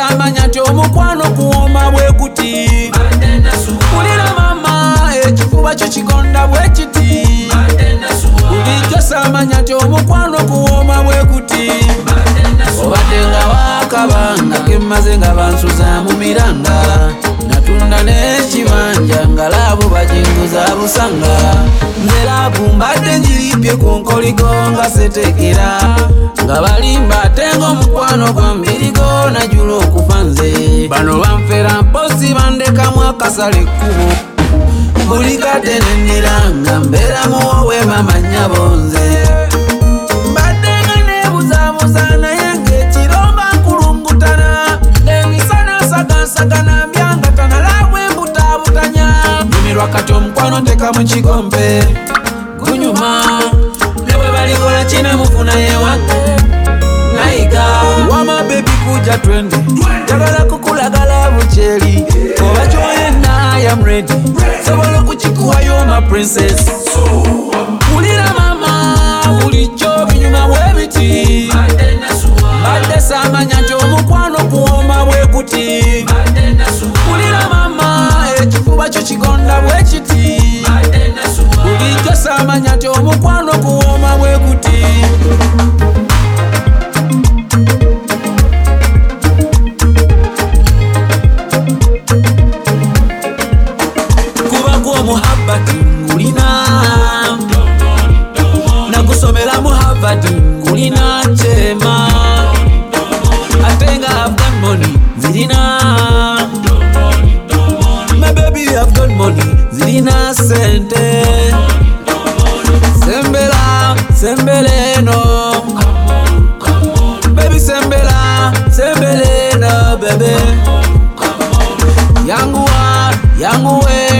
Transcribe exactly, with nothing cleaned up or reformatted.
samanya nti omukwano kuwoma bwe kuti. Ulira mama ekifuba kyo kigonda bwe kiti. Bulijjo samanya nti omukwano kuwoma bwe kuti. Obadde nga wakabanga kemaze nga bansuza mu miranga. Natunda n'ekibanja nga laabu bajinguza busanga. Nze laabu mbadde njiripye ku nkoliko nga setekera. Nga balimba ate ng'omukwano gwa mbirigo najula okufa nze. Bano banfera mposi bandekamu akasala ekkubo. Buli kadde nennira nga mbeeramu oweema manya bonze. Mbadde nga neebuzaabuza naye ng'ekiromba nkulungutana. Emisana nsagansagana mbyangatana laabu embutaabutanya. Nyumirwa kati omukwano nteka mu kikompe gunyuma. Ne bwe balikola kinamufuna yewange nayiga. Wama baby kuja twende njagala kukulagala bukyeri. Oba kyoyenna I am ready. Sobola okukikuwayo my princess. Ulira mama bulijjo binyuma bwe biti. Mbadde samanya nti omukwano kuwoma bwe kuti. Ulira mama ekifuba kyo kigonda bwe kiti. Bulijjo samanya nti omukwano kuwoma bwe kuti. Muhabbati ngulina nakusomera muhabbati ngulina chema. Ate nga I've got money zirina. My baby I've got money zirina sente. Sembela sembeleno baby sembela sembeleno baby. Yanguwa yanguwe